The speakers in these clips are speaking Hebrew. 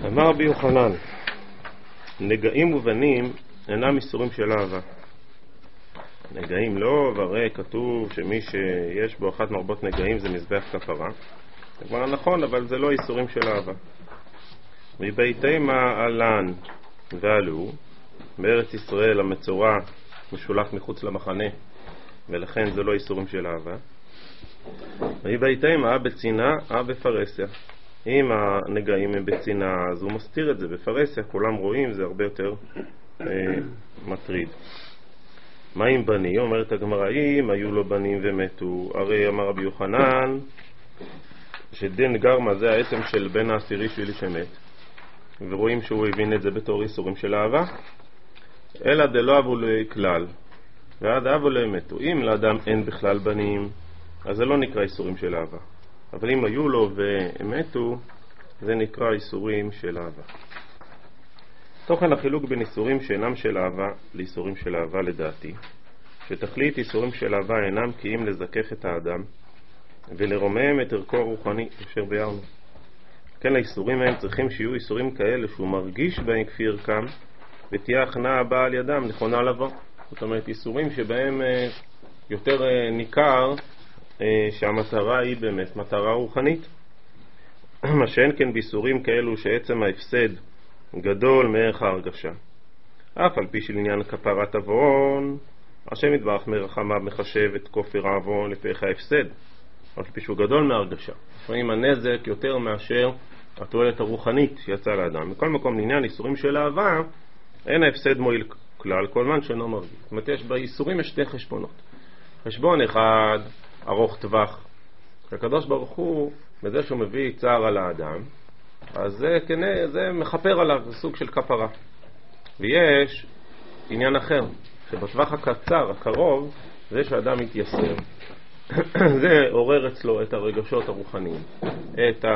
אמר רבי יוחנן, נגעים ובנים אינם איסורים של אהבה. נגעים לא, והרי כתוב שמי שיש בו אחת מרבות נגעים זה מזבח כפרה. זה כבר נכון, אבל זה לא איסורים של אהבה. מביתימה עלן ועלו, בארץ ישראל המצורע משולח מחוץ למחנה, ולכן זה לא איסורים של אהבה. מביתימה בצינה בפרסיה. אם הנגעים הם בצינה, אז הוא מסתיר את זה. בפרסיה כולם רואים, זה הרבה יותר מטריד. מה עם בני? אומרת הגמרא, אם היו לו בנים ומתו, הרי אמר רבי יוחנן שדין גרמה זה העצם של בן העשירי שלי שמת, ורואים שהוא הבין את זה בתור איסורים של אהבה. אלא דלא אבו לכלל ועד אבו למתו. אם לאדם אין בכלל בנים, אז זה לא נקרא איסורים של אהבה, אבל אם היו לו ומתו, זה נקרא איסורים של אהבה. תוכן החילוק בין איסורים שאינם של אהבה לאיסורים של אהבה לדעתי, שתכלית איסורים של אהבה אינם כי אם לזכך את האדם ולרומם את ערכו הרוחני אשר ביארנו. כן, לאיסורים הם צריכים שיהיו איסורים כאלה שהוא מרגיש בהם כפי ערכם, ותהיה הכנעה הבאה על ידם נכונה לבוא. זאת אומרת, איסורים שבהם יותר ניכר שהמטרה היא באמת מטרה רוחנית. מה שאין כן באיסורים כאלו שעצם ההפסד גדול מערך ההרגשה. אף על פי של עניין כפרת עוון, השם יתברך מרחמיו מחשב את כופר העוון לפי ההפסד, אף על פי שהוא גדול מההרגשה. לפעמים הנזק יותר מאשר התועלת הרוחנית שיצא לאדם. מכל מקום, לעניין איסורים של אהבה, אין ההפסד מועיל כלל, כל מן שאינו מרגיש. זאת אומרת, באיסורים יש שתי חשבונות. חשבון אחד, ארוך טווח. הקדוש ברוך הוא, בזה שהוא מביא צער על האדם, אז זה מחפר עליו, זה סוג של כפרה. ויש עניין אחר, שבטווח הקצר, הקרוב, זה שהאדם מתייסר. זה עורר אצלו את הרגשות הרוחניים, את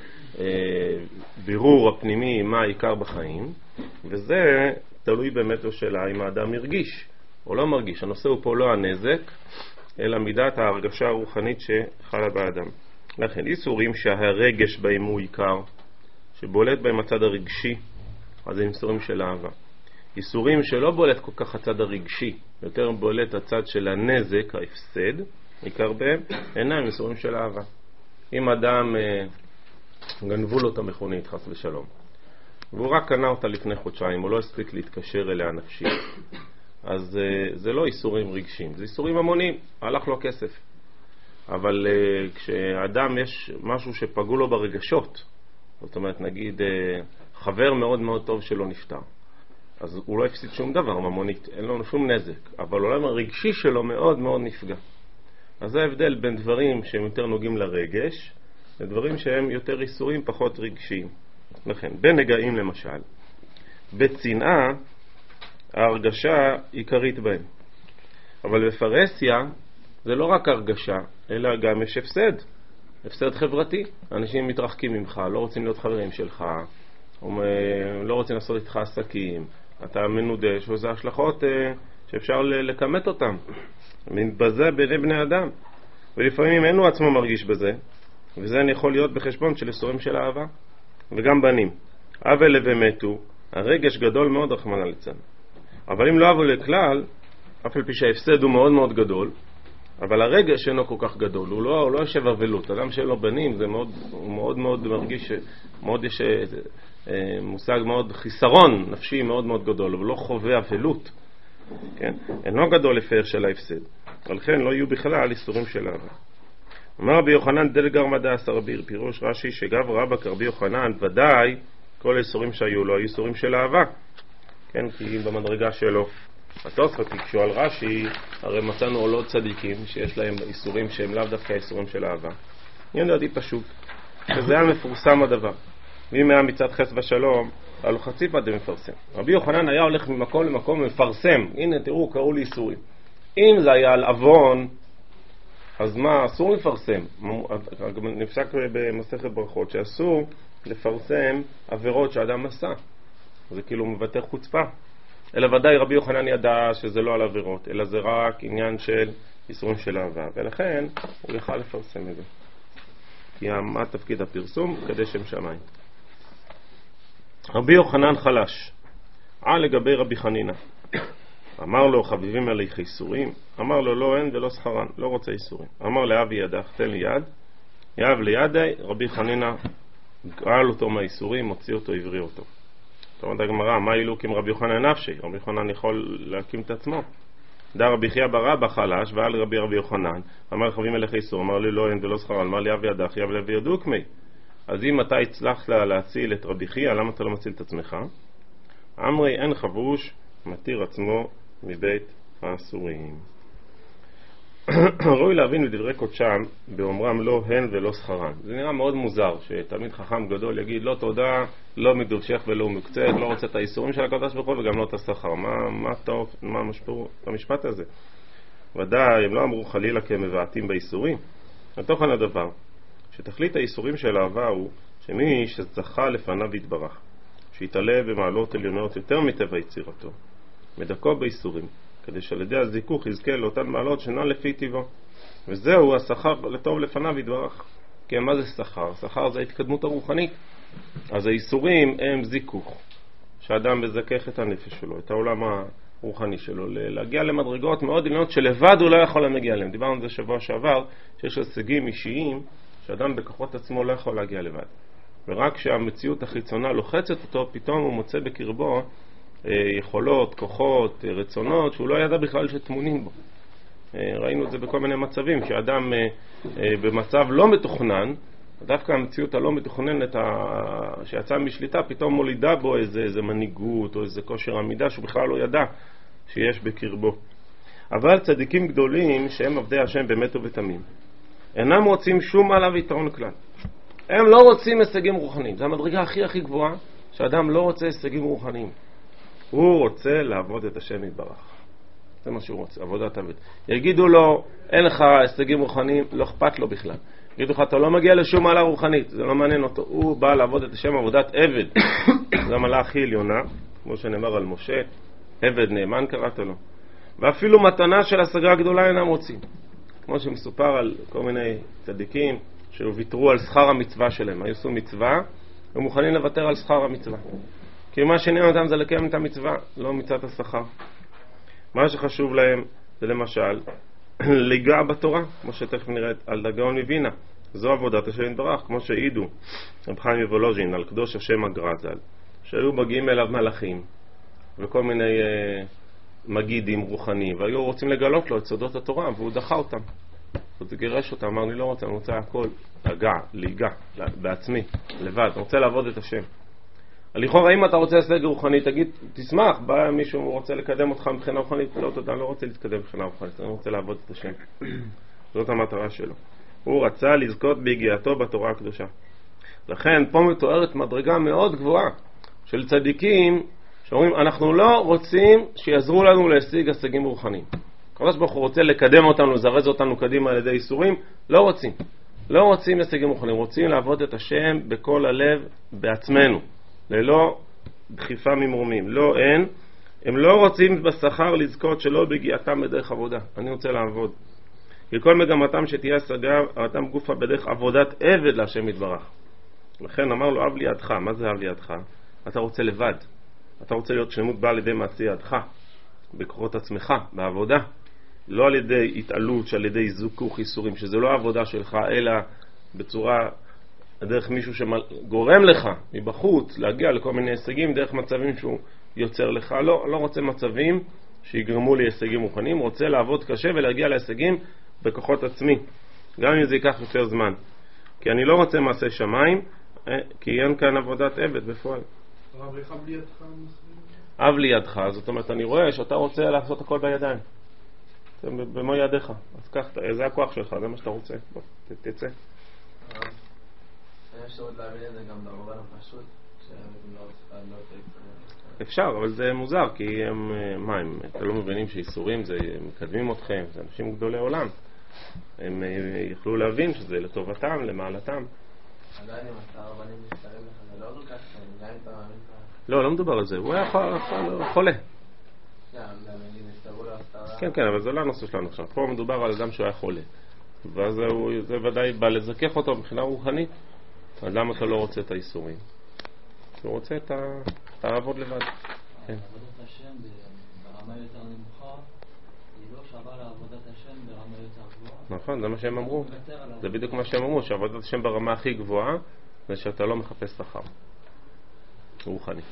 הבירור הפנימי, מה העיקר בחיים, וזה תלוי באמת בשאלה אם האדם מרגיש או לא מרגיש. הנושא הוא פה לא הנזק, אלא מידת ההרגשה הרוחנית שחלה באדם. לכן איסורים שהרגש בהם הוא עיקר, שבולט בהם הצד הרגשי, אז זה איסורים של אהבה. איסורים שלא בולט כל כך הצד הרגשי, יותר בולט הצד של הנזק, ההפסד, עיקר בהם, אינם איסורים של אהבה. אם אדם גנבו לו את המכונית חס ושלום, והוא רק קנה אותה לפני חודשיים, הוא לא הספיק להתקשר אליה נפשית, אז זה לא איסורים רגשיים, זה איסורים המוניים, הלך לו כסף. אבל כשאדם יש משהו שפגעו לו ברגשות, זאת אומרת נגיד חבר מאוד מאוד טוב שלו נפטר, אז הוא לא הפסיד שום דבר ממונית, אין לו שום נזק, אבל העולם הרגשי שלו מאוד מאוד נפגע. אז זה ההבדל בין דברים שהם יותר נוגעים לרגש לדברים שהם יותר איסורים פחות רגשיים. לכן בנגעים למשל, בצנעה ההרגשה עיקרית בהם, אבל בפרסיה זה לא רק הרגשה, אלא גם יש הפסד חברתי. אנשים מתרחקים ממך, לא רוצים להיות חברים שלך, לא רוצים לעשות איתך עסקים, אתה מנודש, וזה השלכות שאפשר לקמת אותם. מתבזה ביני בני אדם, ולפעמים אינו עצמו מרגיש בזה, וזה יכול להיות בחשבון של איסורים של אהבה. וגם בנים, אבל ומתו, הרגש גדול מאוד רחמנא ליצלן. אבל אם לא אבו לכלל, אף על פי שההפסד הוא מאוד מאוד גדול, אבל הרגש אינו כל כך גדול, הוא לא יושב אבלות. אדם שאין לו בנים, זה הוא מאוד מאוד מרגיש, מאוד יש מושג מאוד חיסרון נפשי מאוד מאוד גדול, אבל לא חווה אבלות. כן? אינו גדול לפי של ההפסד, ולכן לא יהיו בכלל איסורים של אהבה. אמר רבי יוחנן דלגר מדע סרביר, פירוש רש"י שגב רבא כרבי יוחנן, ודאי כל האיסורים שהיו לו היו איסורים של אהבה. כן, כי במדרגה שלו התוספות תקשו על רש"י, הרי מצאנו עולות צדיקים שיש להם איסורים שהם לאו דווקא איסורים של אהבה. אני יודעתי פשוט, שזה היה מפורסם הדבר. ואם היה מצד חס ושלום, היה לו חצי פד מפרסם. רבי יוחנן היה הולך ממקום למקום ומפרסם. הנה תראו, קראו לי איסורים. אם זה היה על אבון, אז מה, אסור לפרסם. נפסק במסכת ברכות שאסור לפרסם עבירות שאדם עשה. זה כאילו מבטא חוצפה. אלא ודאי רבי יוחנן ידע שזה לא על עבירות, אלא זה רק עניין של איסורים של אהבה, ולכן הוא יכל לפרסם את זה. כי מה תפקיד הפרסום? כדי שם שמיים. רבי יוחנן חלש, לגבי רבי חנינה. אמר לו, חביבים עליך איסורים? אמר לו, לא, אין ולא שכרן, לא רוצה איסורים. אמר לאבי ידך, תן לי יד. יאב לידי, רבי חנינה גאל אותו מהאיסורים, הוציא אותו, הבריא אותו. זאת אומרת הגמרא, מה אילוקים רבי יוחנן נפשי? רבי יוחנן יכול להקים את עצמו. דא רבי חייא בר אבא חלש, ועל רבי יוחנן, אמר חביבים עליך איסור, אמר לי, לא, אין ולא שכרן. אמר לי, אבי ידך, יאב לוי ידוקמי. אז אם אתה הצלחת להציל את רבי חייא, למה אתה לא מציל את עצמך? אמרי, אין חבוש, מתיר עצמו מבית האסורים. ראוי להבין בדברי קודשם באומרם לא הן ולא שכרן. זה נראה מאוד מוזר שתלמיד חכם גדול יגיד לא תודה, לא מדובשך ולא מקצת, לא רוצה את האיסורים של הקדוש ברוך הוא וגם לא את השכר. מה טוב, מה משפור במשפט הזה? ודאי הם לא אמרו חלילה כי הם מבעטים באיסורים. התוכן הדבר שתכלית האיסורים של האהבה הוא שמי שזכה לפניו יתברך, שיתעלה במעלות עליונות יותר מטבע יצירתו, מדכו באיסורים, כדי שעל ידי הזיכוך יזכה לאותן מעלות שאינן לפי טבעו. וזהו השכר לטוב לפניו יתברך. כי מה זה שכר? שכר זה ההתקדמות הרוחנית. אז האיסורים הם זיכוך, שאדם מזכך את הנפש שלו, את העולם הרוחני שלו, להגיע למדרגות מאוד עליונות שלבד הוא לא יכול להגיע אליהם. דיברנו על זה שבוע שעבר, שיש הישגים אישיים שאדם בכוחות עצמו לא יכול להגיע לבד. ורק כשהמציאות החיצונה לוחצת אותו, פתאום הוא מוצא בקרבו יכולות, כוחות, רצונות שהוא לא ידע בכלל שתמונים בו. ראינו את זה בכל מיני מצבים, שאדם במצב לא מתוכנן, דווקא המציאות הלא מתוכננת שיצאה משליטה, פתאום מולידה בו איזה מנהיגות או איזה כושר עמידה שהוא בכלל לא ידע שיש בקרבו. אבל צדיקים גדולים שהם עבדי השם באמת ובתמים, אינם רוצים שום מעלה ויתרון כלל. הם לא רוצים הישגים רוחניים. זו המדרגה הכי גבוהה, שאדם לא רוצה הישגים רוחניים. הוא רוצה לעבוד את השם יתברך. זה מה שהוא רוצה, עבודת עבד. יגידו לו, אין לך הישגים רוחניים, לא אכפת לו בכלל. יגידו לך, אתה לא מגיע לשום מעלה רוחנית, זה לא מעניין אותו. הוא בא לעבוד את השם עבודת עבד. זו המעלה הכי עליונה, כמו שנאמר על משה, עבד נאמן קראת לו. ואפילו מתנה של השגה גדולה אינם רוצים. כמו שמסופר על כל מיני צדיקים שוויתרו על שכר המצווה שלהם. היו עשו מצווה ומוכנים לוותר על שכר המצווה. כי מה שנראה אותם זה לקיים את המצווה, לא מצוות השכר. מה שחשוב להם זה למשל לגע בתורה, כמו שתכף נראית על הגאון מווינה. זו עבודת השם יתברך, כמו שהעידו רב חיים מוולוז'ין על קדוש השם הגר"א, שהיו מגיעים אליו מלאכים וכל מיני מגידים רוחניים, והיו רוצים לגלות לו את סודות התורה, והוא דחה אותם. הוא גירש אותם, אמר, אני לא רוצה, אני רוצה הכל, להיגע בעצמי, לבד, אני רוצה לעבוד את השם. לכאורה, אם אתה רוצה הישג רוחני, תגיד, תשמח, בא מישהו רוצה לקדם אותך מבחינה רוחנית, לא תודה, לא רוצה להתקדם מבחינה רוחנית, אני רוצה לעבוד את השם. זאת המטרה שלו. הוא רצה לזכות בהגיעתו בתורה הקדושה. לכן, פה מתוארת מדרגה מאוד גבוהה של צדיקים שאומרים, אנחנו לא רוצים שיעזרו לנו להשיג הישגים רוחניים. הקדוש ברוך הוא רוצה לקדם אותנו, לזרז אותנו קדימה על ידי איסורים, לא רוצים. לא רוצים הישגים רוחניים, רוצים לעבוד את השם בכל הלב בעצמנו. ללא דחיפה ממרומים. לא, אין. הם לא רוצים בשכר לזכות שלא בגיעתם בדרך עבודה. אני רוצה לעבוד. כי כל מגמתם שתהיה השגה, אתם גופה בדרך עבודת עבד להשם יתברך. לכן אמר לו, אב לידך. מה זה אב לידך? אתה רוצה לבד. אתה רוצה להיות שלמות באה על ידי מעשי ידך. בכוחות עצמך, בעבודה. לא על ידי התעלות, שעל ידי זיכוך איסורים, שזה לא העבודה שלך, אלא בצורה דרך מישהו שגורם לך מבחוץ להגיע לכל מיני הישגים דרך מצבים שהוא יוצר לך. לא רוצה מצבים שיגרמו לי הישגים מוכנים, רוצה לעבוד קשה ולהגיע להישגים בכוחות עצמי, גם אם זה ייקח יותר זמן. כי אני לא רוצה מעשה שמיים, כי אין כאן עבודת עבד בפועל. אב לידך, זאת אומרת, אני רואה שאתה רוצה לעשות הכל בידיים. זה במו ידיך. אז כך, זה הכוח שלך, זה מה שאתה רוצה. בוא, תצא. אפשרות להבין את זה גם במובן הפשוט, אפשר, אבל זה מוזר, כי הם לא מבינים שאיסורים זה מקדמים אתכם, זה אנשים גדולי עולם. הם יכלו להבין שזה לטובתם, למעלתם. עדיין אם אתה רבנים מסתרים לך, זה לא כל כך, גם אם אתה מאמין לך. לא מדובר על זה, הוא היה חולה. כן, אבל זה לא הנושא שלנו עכשיו. פה מדובר על אדם שהוא היה חולה. ואז זה ודאי בא לזכך אותו מבחינה רוחנית. אז למה אתה לא רוצה את האיסורים? הוא רוצה את העבוד לבד. עבודת השם ברמה יותר נמוכה היא לא שווה לעבודת השם ברמה יותר גבוהה. נכון, זה מה שהם אמרו. זה בדיוק מה שהם אמרו, שעבודת השם ברמה הכי גבוהה זה שאתה לא מחפש שכר רוחני.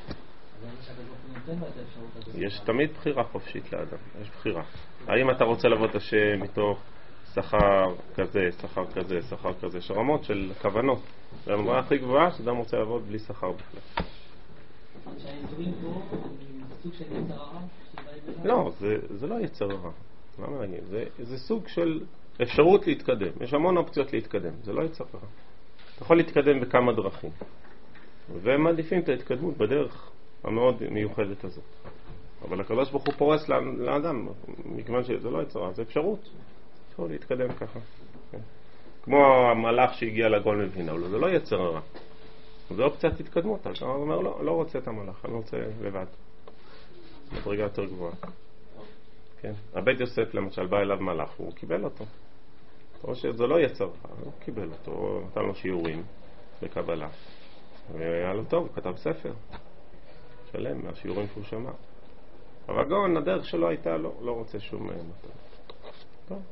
יש תמיד בחירה חופשית לאדם, יש בחירה. האם אתה רוצה לעבוד את השם מתוך שכר כזה, שכר כזה, שכר כזה, יש רמות של כוונות. זה הרמה הכי גבוהה שאדם רוצה לעבוד בלי שכר בכלל. שהאזורים פה סוג של יצר הרע? לא, זה לא יצר הרע. למה להגיד? זה סוג של אפשרות להתקדם. יש המון אופציות להתקדם, זה לא יצר הרע. אתה יכול להתקדם בכמה דרכים. והם מעדיפים את ההתקדמות בדרך המאוד מיוחדת הזאת. אבל הקדוש ברוך הוא פורס לאדם, מכיוון שזה לא יצר הרע, זה אפשרות. יכול להתקדם ככה. כמו המלאך שהגיע לגאון מווילנה, זה לא יצר הרע. זה אופציית התקדמות. אתה אומר, לא רוצה את המלאך, אני רוצה לבד. מדרגה יותר גבוהה. כן. הבית יוסף למשל בא אליו מלאך, הוא קיבל אותו. או שזה לא יצר רע, הוא קיבל אותו, הוא נתן לו שיעורים בקבלה. והיה לו טוב, הוא כתב ספר שלם מהשיעורים שהוא שמע. אבל גאון, הדרך שלו הייתה, לא רוצה שום מטרה. טוב.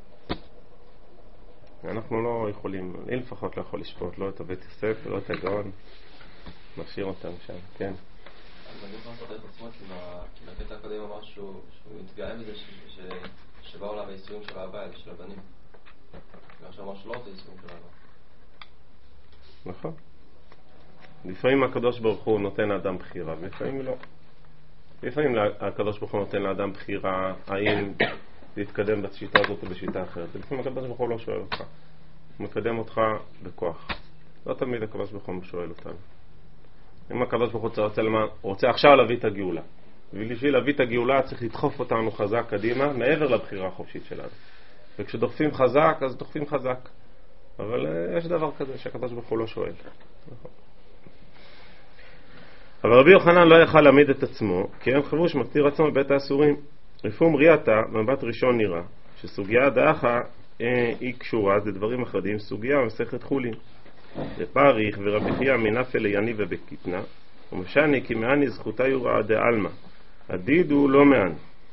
אנחנו לא יכולים, אני לפחות לא יכול לשפוט, לא את הבית יוסף ולא את הגאון. נשאיר אותם שם, כן. אז אני יכול לסדר את עצמו, כי בקטע הקודם אמר שהוא מתגאה בזה שבאו לה בישורים של האבא, אלה של הבנים. ועכשיו אמר שלא רוצה ישורים של האבא. נכון. לפעמים הקדוש ברוך הוא נותן לאדם בחירה, ולפעמים לא. לפעמים הקדוש ברוך הוא נותן לאדם בחירה, האם להתקדם בשיטה הזאת או בשיטה אחרת. לפעמים הקדוש ברוך הוא לא שואל אותך. הוא מקדם אותך בכוח. לא תמיד הקדוש ברוך הוא שואל אותנו. אם הקדוש ברוך הוא רוצה עכשיו להביא את הגאולה. ובשביל להביא את הגאולה צריך לדחוף אותנו חזק קדימה, מעבר לבחירה החופשית שלנו. וכשדוחפים חזק, אז דוחפים חזק. אבל יש דבר כזה שהקדוש ברוך הוא לא שואל. אבל רבי יוחנן לא יכל להעמיד את עצמו, כי אין חבוש מקטיר עצמו בבית האסורים. לפום ראייתא, במבט ראשון נראה, שסוגיה דאחה היא קשורה, זה דברים אחדים, סוגיה במסכת חולין. לפריך ורבי חייא מנפל ליני ובקיטנה, ומשני כי מעני זכותה יוראה דעלמא. הדיד הוא לא מעני.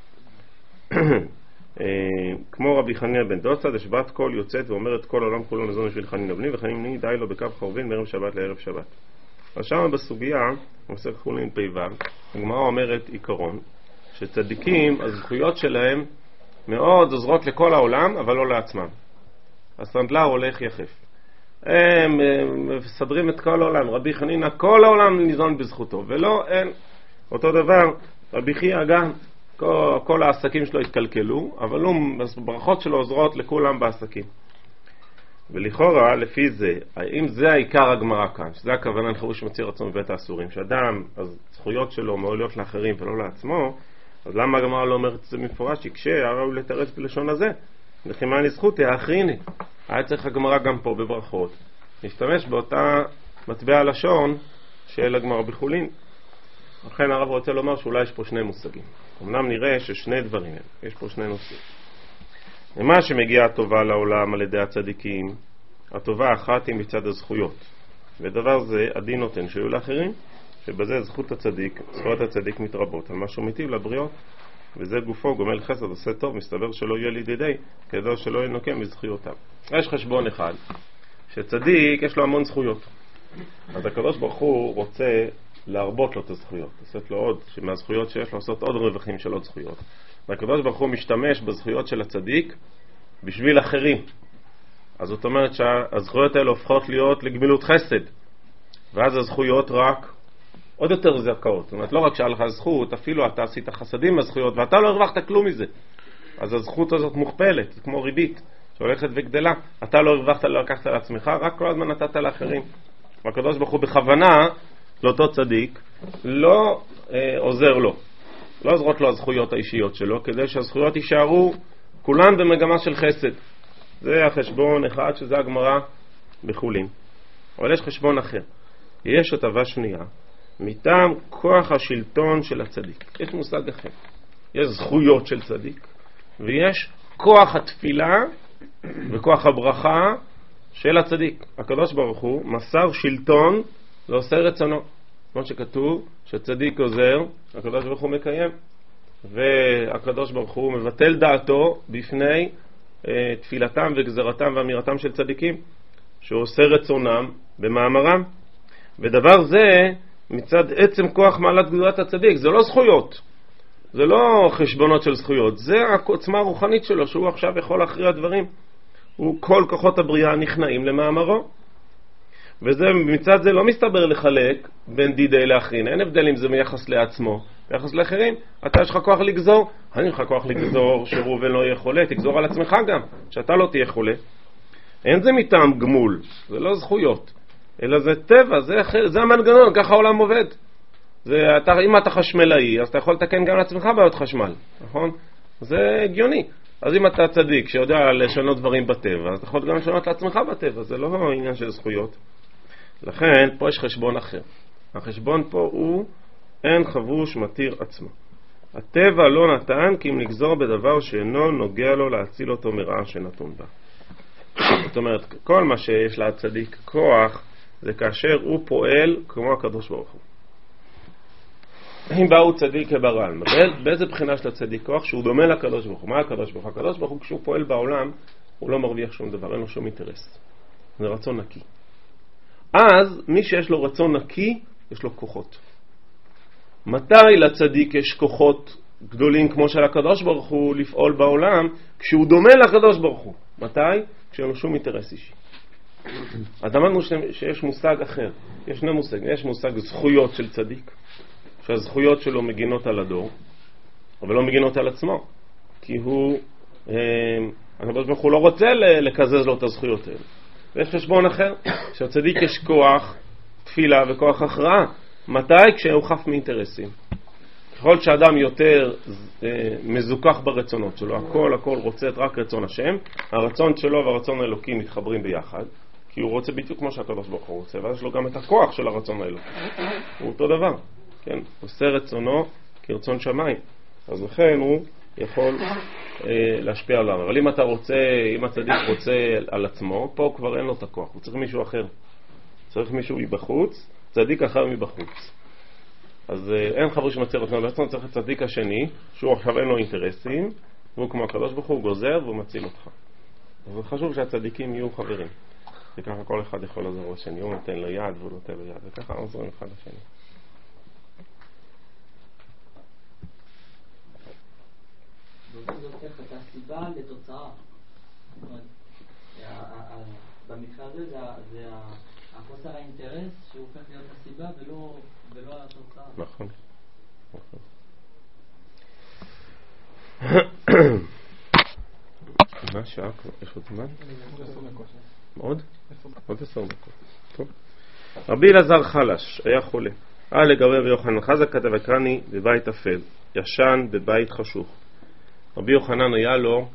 כמו רבי חנינא בן דוסא, דשבת קול יוצאת ואומרת כל העולם כולו מזון בשביל חנינא בני, וחנינא די לו בקו חורבין מערב שבת לערב שבת. אז שם בסוגיה, במסכת חולין פ"ו, הגמרא אומרת עיקרון, שצדיקים, הזכויות שלהם מאוד עוזרות לכל העולם, אבל לא לעצמם. הסנדלר הולך יחף. הם מסדרים את כל העולם. רבי חנינא, כל העולם ניזון בזכותו, ולא, אין. אותו דבר, רבי חייא גם, כל העסקים שלו התקלקלו, אבל הברכות שלו עוזרות לכולם בעסקים. ולכאורה, לפי זה, האם זה העיקר הגמרא כאן, שזה הכוונה לחבוש מציר עצמו בבית האסורים, שאדם, אז זכויות שלו מעולות לאחרים ולא לעצמו, אז למה הגמרא לא אומרת את זה מפורש? יקשה, הראו לתרץ בלשון הזה. לכי מה נזכות, האחריני. היה צריך הגמרא גם פה בברכות. נשתמש באותה מטבע לשון של הגמרא בחולין. לכן הרב רוצה לומר שאולי יש פה שני מושגים. אמנם נראה ששני דברים הם. יש פה שני נושאים. ומה שמגיעה הטובה לעולם על ידי הצדיקים, הטובה אחת היא מצד הזכויות. ודבר זה הדין נותן שיהיו לאחרים, שבזה זכות הצדיק, זכויות הצדיק מתרבות על משהו מיטיב לבריות, וזה גופו גומל חסד עושה טוב, מסתבר שלא יהיה לידידי, כדאי שלא ינוקם מזכויותיו. יש חשבון אחד, שצדיק יש לו המון זכויות. אז הקדוש ברוך הוא רוצה להרבות לו את הזכויות, לעשות לו עוד, שמהזכויות שיש לו לעשות עוד רווחים של עוד זכויות. והקדוש ברוך הוא משתמש בזכויות של הצדיק בשביל אחרים. אז זאת אומרת שהזכויות האלה הופכות להיות לגמילות חסד. ואז הזכויות רק עוד יותר זכאות. זאת אומרת, לא רק שהיה לך זכות, אפילו אתה עשית חסדים בזכויות, ואתה לא הרווחת כלום מזה. אז הזכות הזאת מוכפלת, זה כמו ריבית, שהולכת וגדלה. אתה לא הרווחת, לא לקחת על עצמך, רק כל הזמן נתת לאחרים. והקדוש ברוך הוא בכוונה, לאותו צדיק, לא עוזר לו. לא עוזרות לו הזכויות האישיות שלו, כדי שהזכויות יישארו כולן במגמה של חסד. זה החשבון אחד, שזה הגמרא בחולין. אבל יש חשבון אחר. יש הטבה שנייה, מטעם כוח השלטון של הצדיק. יש מושג אחר. יש זכויות של צדיק, ויש כוח התפילה וכוח הברכה של הצדיק. הקדוש ברוך הוא מסר שלטון לעושה רצונו. כמו שכתוב, שצדיק עוזר, הקדוש ברוך הוא מקיים. והקדוש ברוך הוא מבטל דעתו בפני תפילתם וגזרתם ואמירתם של צדיקים, שהוא עושה רצונם במאמרם. ודבר זה מצד עצם כוח מעלת גדולת הצדיק, זה לא זכויות, זה לא חשבונות של זכויות, זה העוצמה הרוחנית שלו, שהוא עכשיו יכול להכריע דברים. הוא כל כוחות הבריאה נכנעים למאמרו, וזה מצד זה לא מסתבר לחלק בין דידי לאחרים. אין הבדל אם זה מיחס לעצמו ביחס לאחרים. אתה יש לך כוח לגזור, אני יש לך כוח לגזור שראובן לא יהיה חולה, תגזור על עצמך גם שאתה לא תהיה חולה. אין זה מטעם גמול, זה לא זכויות, אלא זה טבע, זה המנגנון, ככה העולם עובד. אם אתה חשמלאי, אז אתה יכול לתקן גם לעצמך בעיות חשמל, נכון? זה הגיוני. אז אם אתה צדיק שיודע לשנות דברים בטבע, אז אתה יכול גם לשנות לעצמך בטבע, זה לא עניין של זכויות. לכן פה יש חשבון אחר. החשבון פה הוא אין חבוש מתיר עצמו. הטבע לא נתן כי אם לגזור בדבר שאינו נוגע לו להציל אותו מרעה שנתון בה. זאת אומרת, כל מה שיש לצדיק כוח זה כאשר הוא פועל כמו הקדוש ברוך הוא. אם באו צדיק כברל, באיזה בחינה של הצדיק כוח? שהוא דומה לקדוש ברוך הוא. מה הקדוש ברוך הוא? הקדוש ברוך הוא כשהוא פועל בעולם הוא לא מרוויח שום דבר, אין לו שום אינטרס, זה רצון נקי. אז מי שיש לו רצון נקי יש לו כוחות. מתי לצדיק יש כוחות גדולים כמו של הקדוש ברוך הוא לפעול בעולם? כשהוא דומה לקדוש ברוך הוא. מתי? כשאין לו שום אינטרס אישי. אז אמרנו שיש מושג אחר, יש שני מושגים. יש מושג זכויות של צדיק, שהזכויות שלו מגינות על הדור אבל לא מגינות על עצמו, כי הקדוש ברוך הוא לא רוצה לקזז לו את הזכויות האלה. ויש חשבון אחר, שהצדיק יש כוח תפילה וכוח הכרעה. מתי? כשהוא חף מאינטרסים. ככל שאדם יותר מזוכח ברצונות שלו, הכל רוצה את רק רצון השם, הרצון שלו והרצון האלוקי מתחברים ביחד, כי הוא רוצה בדיוק כמו שהקדוש ברוך הוא רוצה, ואז יש לו גם את הכוח של הרצון האלוקי. הוא אותו דבר, כן? עושה רצונו כרצון שמיים. אז לכן הוא יכול להשפיע עליו. אבל אם הצדיק רוצה על עצמו, פה כבר אין לו את הכוח, הוא צריך מישהו אחר. צריך מישהו מבחוץ, צדיק אחר מבחוץ. אז אין חבוש מציר עצמו בעצמו, צריך את צדיק השני, שהוא עכשיו אין לו אינטרסים, והוא כמו הקדוש ברוך הוא גוזר והוא מציל אותך. אז חשוב שהצדיקים יהיו חברים. וככה כל אחד יכול לעזור לשני, הוא נותן לו יד והוא נותן לו יד, וככה עוזרים אחד לשני. זה הופך את הסיבה לתוצאה. במקרה הזה זה החוסר האינטרס שהוא הופך להיות הסיבה ולא התוצאה. נכון. מה שעה? יש עוד זמן? עוד? עוד 10 דקות. טוב. רבי אלעזר חלש היה חולה. לגבי רבי יוחנן חזק כתב הקרני בבית אפל, ישן בבית חשוך. רבי יוחנן היה לו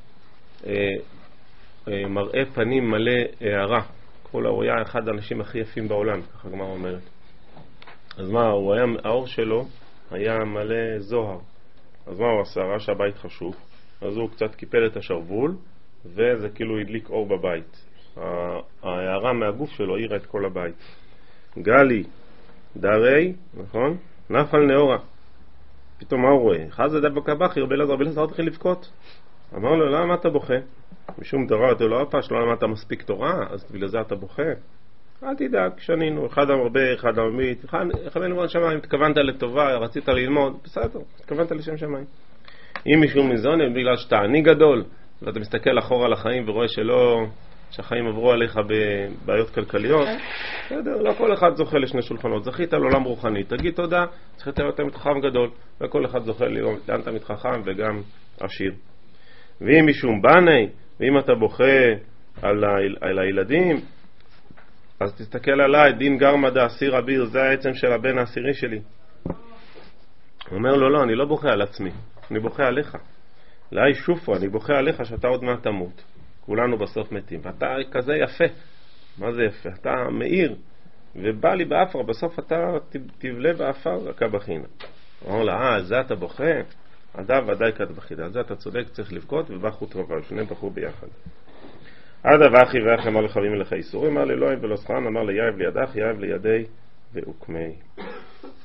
מראה פנים מלא הערה. הוא היה אחד האנשים הכי יפים בעולם, ככה הגמרא אומרת. אז מה, האור שלו היה מלא זוהר. אז מה הוא עשה? ראה שהבית חשוך, אז הוא קצת קיפל את השרוול, וזה כאילו הדליק אור בבית. ההערה מהגוף שלו העירה את כל הבית. גלי דרי, נכון? נפל נאורה. פתאום מה הוא רואה? חזה דבקה בכי, רבי אלעזר התחיל לבכות. אמר לו, למה אתה בוכה? משום דבר אתה לא הפש, לא למדת מספיק תורה, אז בגלל זה אתה בוכה. אל תדאג, שנינו, אחד המרבה, אחד הממית, אחד אמר שמיים, התכוונת לטובה, רצית ללמוד, בסדר, התכוונת לשם שמיים. אם משום מזון, בגלל שאתה עני גדול, ואתה מסתכל אחורה על החיים ורואה שהחיים עברו עליך בבעיות כלכליות, בסדר, לא כל אחד זוכה לשני שולחנות, זכית על עולם רוחני, תגיד תודה, זכית להיות תלמיד חכם גדול, וכל אחד זוכה להיות תלמיד חכם וגם עשיר. ואם משום בני, ואם אתה בוכה על הילדים, אז תסתכל עליי, דין גרמה דה אסיר אביר, זה העצם של הבן העשירי שלי. הוא אומר לו, לא, אני לא בוכה על עצמי, אני בוכה עליך. לאי שופו, אני בוכה עליך שאתה עוד מעט תמות. כולנו בסוף מתים. ואתה כזה יפה. מה זה יפה? אתה מאיר. ובא לי באפר, בסוף אתה תבלה באפר רכה בחינה. הוא אומר לה, על זה אתה בוכה? עדה ודאי כת בחידה. על זה אתה צודק, צריך לבכות, ובחו טרבה, שני בחו ביחד. עדה ואחי ואחי אמר לחבים אליך איסורים, אמר לאלוהים ולא סחרן, אמר ליאב לידך, יאב לידי ואוקמי.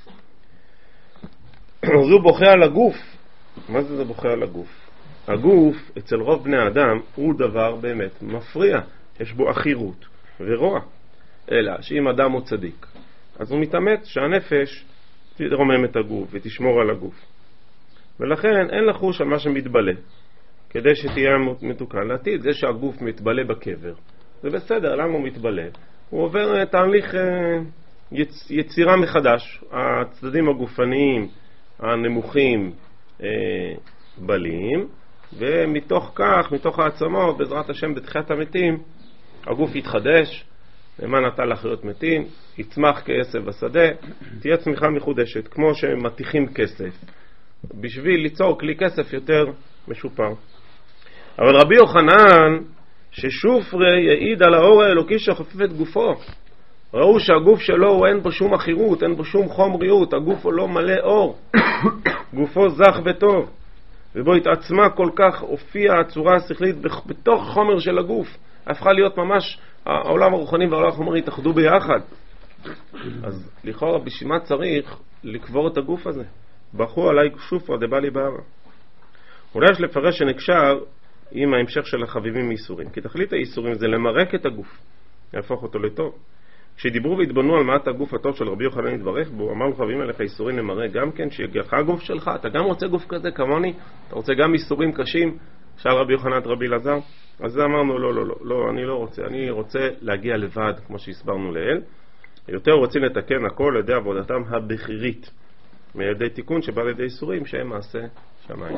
אז הוא בוכה על הגוף. מה זה בוכה על הגוף? הגוף אצל רוב בני האדם הוא דבר באמת מפריע, יש בו אחירות ורוע. אלא שאם אדם הוא צדיק, אז הוא מתאמץ שהנפש תרומם את הגוף ותשמור על הגוף, ולכן אין לחוש על מה שמתבלה כדי שתהיה מתוקן לעתיד. זה שהגוף מתבלה בקבר זה בסדר, למה הוא מתבלה? הוא עובר תהליך יצירה מחדש. הצדדים הגופניים הנמוכים בלים, ומתוך כך, מתוך העצמות, בעזרת השם בתחיית המתים, הגוף יתחדש, למען נטל לחיות מתים, יצמח כעשב בשדה, תהיה צמיחה מחודשת, כמו שמתיחים כסף, בשביל ליצור כלי כסף יותר משופר. אבל רבי יוחנן, ששופרי יעיד על האור האלוקי שחופף את גופו, ראו שהגוף שלו אין בו שום אחירות, אין בו שום חומריות, הגוף הוא לא מלא אור, גופו זך וטוב, ובו התעצמה כל כך, הופיעה הצורה השכלית בתוך חומר של הגוף, הפכה להיות ממש, העולם הרוחני והעולם החומרי התאחדו ביחד. אז לכאורה בשביל מה צריך לקבור את הגוף הזה? בכו עליי שופרא דבא לי בהרה. אולי יש לפרש שנקשר עם ההמשך של החביבים מאיסורים, כי תכלית האיסורים זה למרק את הגוף, להפוך אותו לטוב. כשדיברו והתבוננו על מעט הגוף הטוב של רבי יוחנן יתברך בו, אמרנו חביבים עליך איסורים למרק גם כן, שיגיעך הגוף שלך, אתה גם רוצה גוף כזה כמוני? אתה רוצה גם איסורים קשים? שאל רבי יוחנן את רבי אלעזר. אז אמרנו לא, אני לא רוצה, אני רוצה להגיע לבד, כמו שהסברנו לאל. יותר רוצים לתקן הכל על ידי עבודתם הבכירית, מידי תיקון שבא לידי איסורים שהם מעשה שמיים.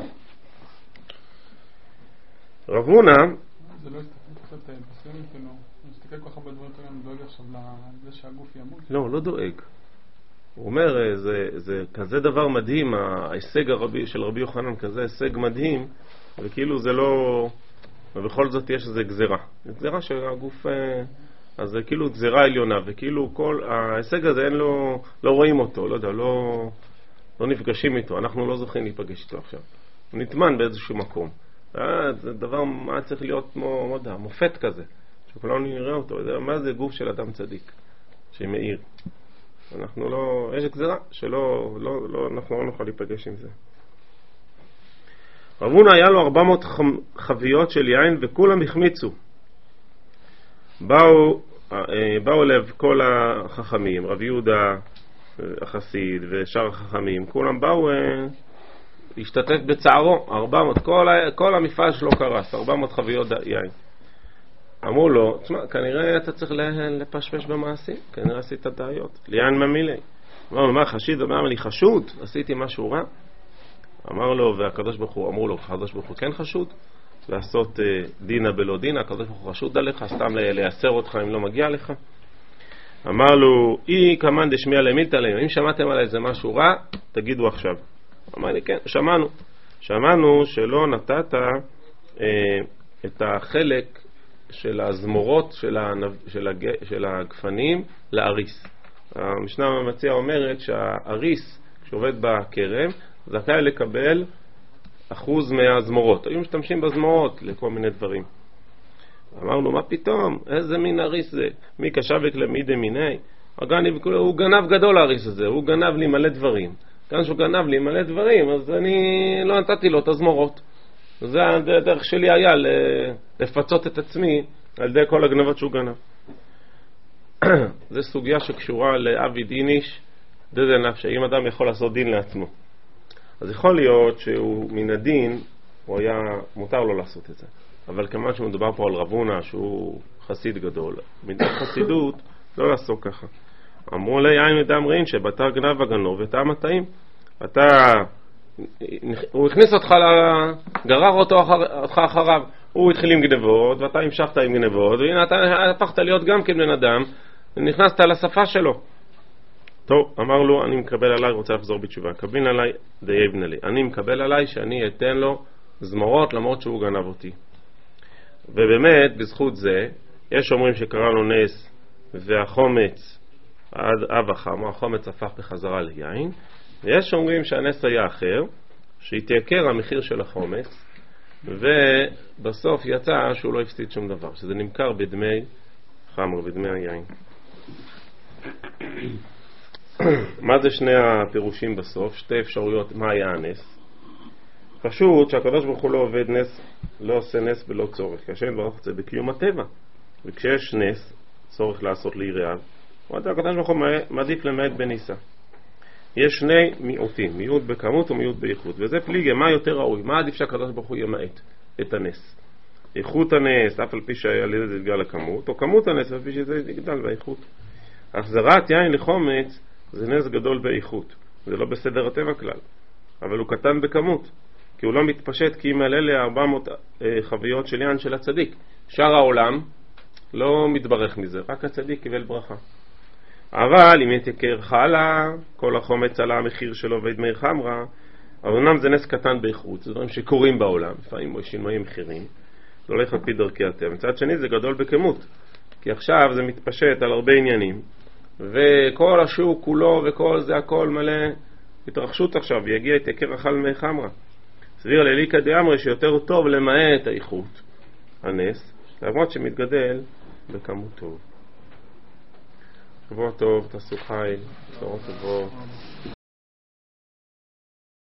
רב הונא, זה לא הסתכל קצת בסרטים שלו, הוא מסתכל כל כך הרבה דברים כאלה, דואג עכשיו לזה שהגוף ימות? לא דואג. הוא אומר, זה כזה דבר מדהים, ההישג של רבי יוחנן כזה הישג מדהים, וכאילו זה לא, ובכל זאת יש איזה גזרה. גזרה שהגוף, אז זה כאילו גזרה עליונה, וכאילו כל ההישג הזה אין לו, לא רואים אותו, לא יודע, לא נפגשים איתו, אנחנו לא זוכים להיפגש איתו עכשיו. הוא נטמן באיזשהו מקום. זה דבר, מה צריך להיות כמו, מופת כזה, שכולנו נראה אותו. מה זה גוף של אדם צדיק שמאיר? אנחנו לא, יש גזרה שלא, אנחנו לא נוכל להיפגש עם זה. רב הונא היה לו 400 חביות של יין וכולם החמיצו. באו אליו כל החכמים, רב יהודה החסיד ושאר החכמים, כולם באו להשתתף בצערו. 400, כל המפעל שלו קרס, 400 חביות יין. אמרו לו, תשמע, כנראה אתה צריך לפשפש במעשים, כנראה עשית טעויות, ליין ממילי. אמר לו, מה חשיד? אמר לי, חשוד? עשיתי משהו רע? אמר לו, והקדוש ברוך הוא, אמרו לו, הקדוש ברוך הוא כן חשוד? לעשות דינה בלא דינה, הקדוש ברוך הוא חשוד עליך, סתם לייסר אותך אם לא מגיע לך. אמר לו, אי כמן דשמיע למילתא להם, אם שמעתם עלי איזה משהו רע, תגידו עכשיו. אמר לי, כן, שמענו שלא נתת את החלק של הזמורות של הגפנים לאריס. המשנה המציעה אומרת שהאריס שעובד בכרם זכאי לקבל 1% מהזמורות. היו משתמשים בזמורות לכל מיני דברים. אמרנו, מה פתאום? איזה מין אריס זה? מי קשבק למידי מיני? הוא גנב גדול האריס הזה, הוא גנב לי מלא דברים. כאן שהוא גנב לי מלא דברים, אז אני לא נתתי לו את הזמורות. זה הדרך שלי היה לפצות את עצמי על ידי כל הגנבות שהוא גנב. זו סוגיה שקשורה לאבי דיניש, דדן נפשי, אם אדם יכול לעשות דין לעצמו. אז יכול להיות שהוא מן הדין, הוא היה מותר לו לעשות את זה. אבל כמובן שמדובר פה על רב הונא שהוא חסיד גדול, מדרך חסידות לא לעסוק ככה. אמרו לי יין מדאמרין שבתר גנב וגנוב וטעם הטעים. הוא הכניס אותך, גרר אותך אחריו, הוא התחיל עם גנבות ואתה המשכת עם גנבות, והנה אתה הפכת להיות גם כבן אדם, נכנסת לשפה שלו. טוב, אמר לו, אני מקבל עליי, רוצה לחזור בתשובה, קבין עליי דייבנה לי, אני מקבל עליי שאני אתן לו זמורות למרות שהוא גנב אותי. ובאמת בזכות זה יש אומרים שקרא לו נס והחומץ עד אב החם, החומץ הפך בחזרה ליין, ויש אומרים שהנס היה אחר, שהתייקר המחיר של החומץ, ובסוף יצא שהוא לא הפסיד שום דבר, שזה נמכר בדמי חמר, בדמי היין. מה זה שני הפירושים בסוף? שתי אפשרויות, מה היה הנס? פשוט שהקדוש ברוך הוא לא עובד נס, לא עושה נס בלא צורך, כי השם יתברך זה בקיום הטבע, וכשיש נס צורך לעשות ליראיו, הקדוש ברוך הוא מעדיף למעט בניסה. יש שני מיעוטים, מיעוט בכמות ומיעוט באיכות, וזה פליגה, מה יותר ראוי? מה עדיף שהקדוש ברוך הוא ימעט את הנס? איכות הנס, אף על פי שהילד יתגל לכמות, או כמות הנס, אף על פי שזה יגדל באיכות. החזרת יין לחומץ זה נס גדול באיכות, זה לא בסדר הטבע כלל, אבל הוא קטן בכמות, כי הוא לא מתפשט, כי אם אלה 400 חוויות של יין של הצדיק. שאר העולם לא מתברך מזה, רק הצדיק קיבל ברכה. אבל אם יתייקר חלה, כל החומץ עלה המחיר שלו וידמי חמרה, אבל אמנם זה נס קטן באיכות, זה דברים שקורים בעולם, לפעמים יש שינויים מחירים, זה הולך על פי דרכי הטבע. מצד שני זה גדול בכמות, כי עכשיו זה מתפשט על הרבה עניינים, וכל השוק כולו וכל זה הכל מלא התרחשות עכשיו, יגיע יתייקר החל מחמרה. סביר לליקה דאמרי שיותר טוב למעט האיכות, הנס, למרות שמתגדל בכמות טוב. שבוע טוב, תעשו חיל, בשורות טובות.